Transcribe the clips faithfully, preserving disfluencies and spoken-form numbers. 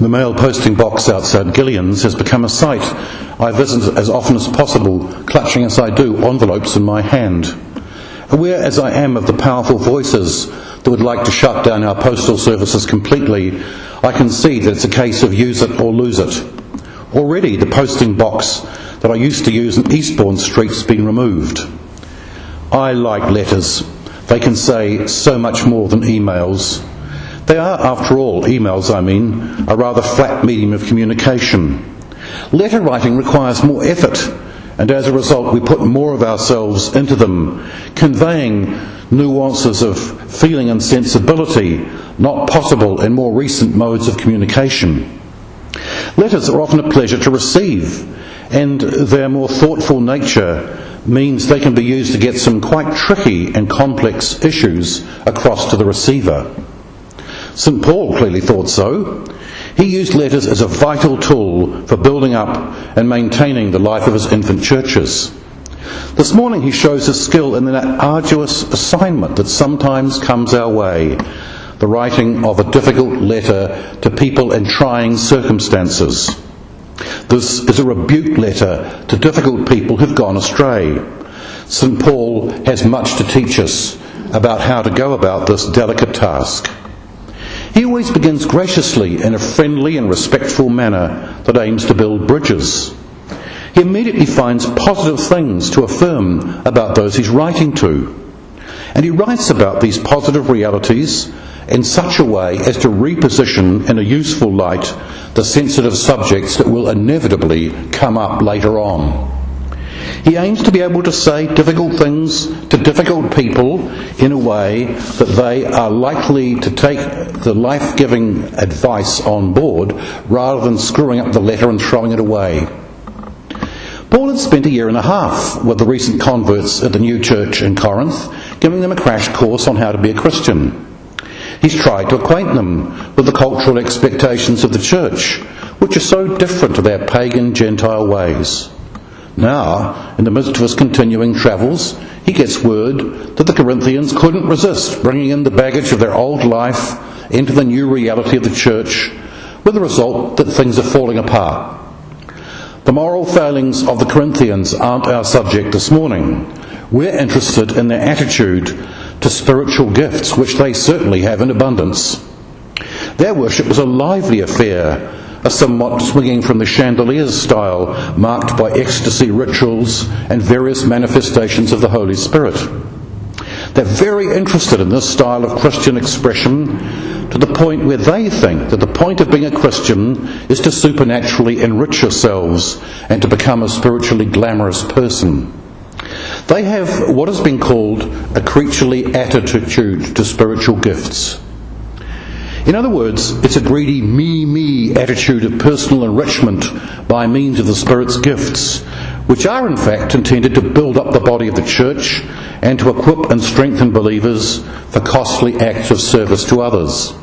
The mail posting box outside Gillian's has become a site I visit as often as possible, clutching as I do envelopes in my hand. Aware as I am of the powerful voices that would like to shut down our postal services completely, I can see that it's a case of use it or lose it. Already the posting box that I used to use in Eastbourne Street's been removed. I like letters. They can say so much more than emails. They are, after all, emails I mean, a rather flat medium of communication. Letter writing requires more effort, and as a result we put more of ourselves into them, conveying nuances of feeling and sensibility not possible in more recent modes of communication. Letters are often a pleasure to receive, and their more thoughtful nature means they can be used to get some quite tricky and complex issues across to the receiver. Saint Paul clearly thought so. He used letters as a vital tool for building up and maintaining the life of his infant churches. This morning he shows his skill in that arduous assignment that sometimes comes our way, the writing of a difficult letter to people in trying circumstances. This is a rebuke letter to difficult people who've gone astray. Saint Paul has much to teach us about how to go about this delicate task. He always begins graciously in a friendly and respectful manner that aims to build bridges. He immediately finds positive things to affirm about those he's writing to. And he writes about these positive realities in such a way as to reposition in a useful light the sensitive subjects that will inevitably come up later on. He aims to be able to say difficult things to difficult people in a way that they are likely to take the life-giving advice on board rather than screwing up the letter and throwing it away. Paul had spent a year and a half with the recent converts at the new church in Corinth, giving them a crash course on how to be a Christian. He's tried to acquaint them with the cultural expectations of the church, which are so different to their pagan Gentile ways. Now, in the midst of his continuing travels, he gets word that the Corinthians couldn't resist bringing in the baggage of their old life into the new reality of the church, with the result that things are falling apart. The moral failings of the Corinthians aren't our subject this morning. We're interested in their attitude to spiritual gifts, which they certainly have in abundance. Their worship was a lively affair, a somewhat swinging from the chandeliers style, marked by ecstasy rituals and various manifestations of the Holy Spirit. They're very interested in this style of Christian expression, to the point where they think that the point of being a Christian is to supernaturally enrich yourselves and to become a spiritually glamorous person. They have what has been called a creaturely attitude to spiritual gifts. In other words, it's a greedy me-me attitude of personal enrichment by means of the Spirit's gifts, which are in fact intended to build up the body of the church and to equip and strengthen believers for costly acts of service to others.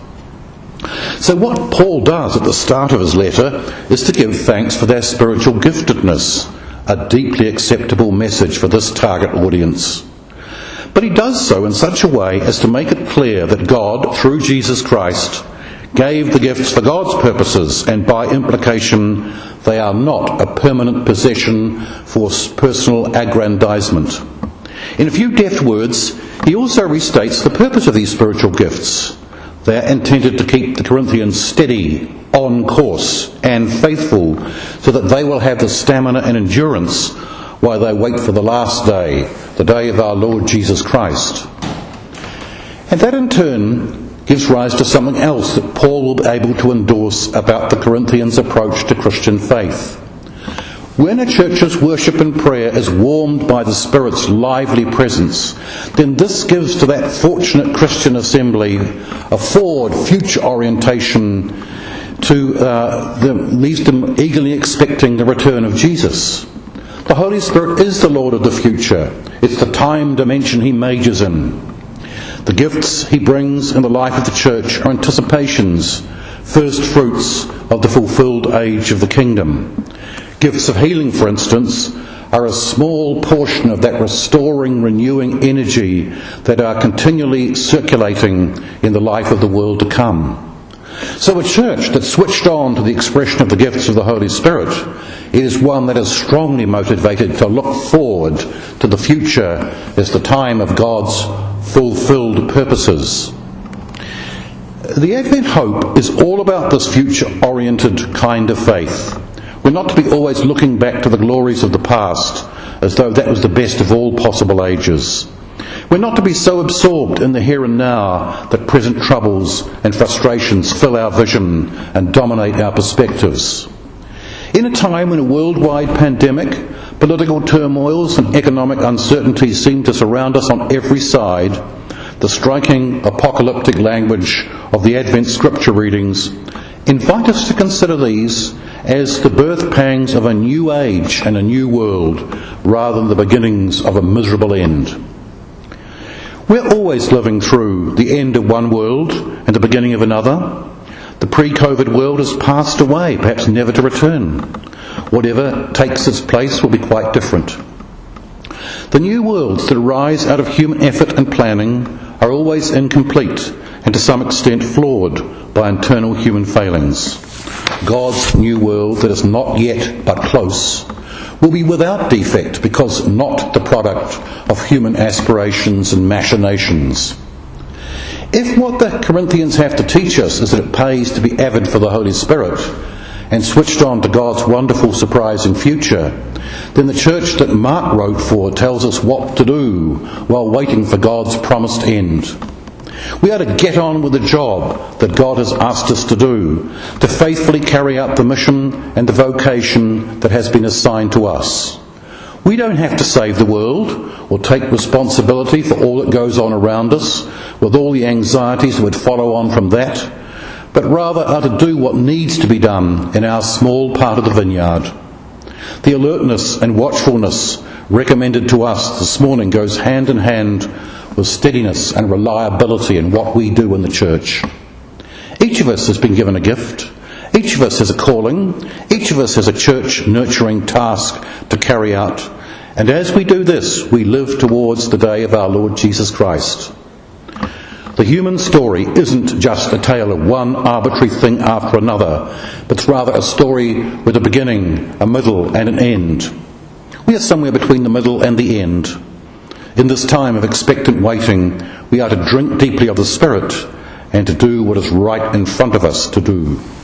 So what Paul does at the start of his letter is to give thanks for their spiritual giftedness, a deeply acceptable message for this target audience. But he does so in such a way as to make it clear that God, through Jesus Christ, gave the gifts for God's purposes, and by implication they are not a permanent possession for personal aggrandizement. In a few deft words, he also restates the purpose of these spiritual gifts. They are intended to keep the Corinthians steady, on course, and faithful, so that they will have the stamina and endurance while they wait for the last day, the day of our Lord Jesus Christ. And that in turn gives rise to something else that Paul will be able to endorse about the Corinthians' approach to Christian faith. When a church's worship and prayer is warmed by the Spirit's lively presence, then this gives to that fortunate Christian assembly a forward future orientation to uh, the, leaves them eagerly expecting the return of Jesus. The Holy Spirit is the Lord of the future. It's the time dimension he majors in. The gifts he brings in the life of the church are anticipations, first fruits of the fulfilled age of the kingdom. Gifts of healing, for instance, are a small portion of that restoring, renewing energy that are continually circulating in the life of the world to come. So a church that's switched on to the expression of the gifts of the Holy Spirit is one that is strongly motivated to look forward to the future as the time of God's fulfilled purposes. The Advent hope is all about this future-oriented kind of faith. We're not to be always looking back to the glories of the past as though that was the best of all possible ages. We're not to be so absorbed in the here and now that present troubles and frustrations fill our vision and dominate our perspectives. In a time when a worldwide pandemic, political turmoils and economic uncertainties seem to surround us on every side, the striking apocalyptic language of the Advent scripture readings invite us to consider these as the birth pangs of a new age and a new world, rather than the beginnings of a miserable end. We're always living through the end of one world and the beginning of another. The pre-COVID world has passed away, perhaps never to return. Whatever takes its place will be quite different. The new worlds that arise out of human effort and planning are always incomplete and to some extent flawed by internal human failings. God's new world that is not yet but close will be without defect because not the product of human aspirations and machinations. If what the Corinthians have to teach us is that it pays to be avid for the Holy Spirit and switched on to God's wonderful, surprising future, then the church that Mark wrote for tells us what to do while waiting for God's promised end. We are to get on with the job that God has asked us to do, to faithfully carry out the mission and the vocation that has been assigned to us. We don't have to save the world or take responsibility for all that goes on around us, with all the anxieties that would follow on from that, but rather are to do what needs to be done in our small part of the vineyard. The alertness and watchfulness recommended to us this morning goes hand in hand with steadiness and reliability in what we do in the church. Each of us has been given a gift. Each of us has a calling. Each of us has a church nurturing task to carry out. And as we do this, we live towards the day of our Lord Jesus Christ. The human story isn't just a tale of one arbitrary thing after another, but it's rather a story with a beginning, a middle and an end. We are somewhere between the middle and the end. In this time of expectant waiting, we are to drink deeply of the Spirit and to do what is right in front of us to do.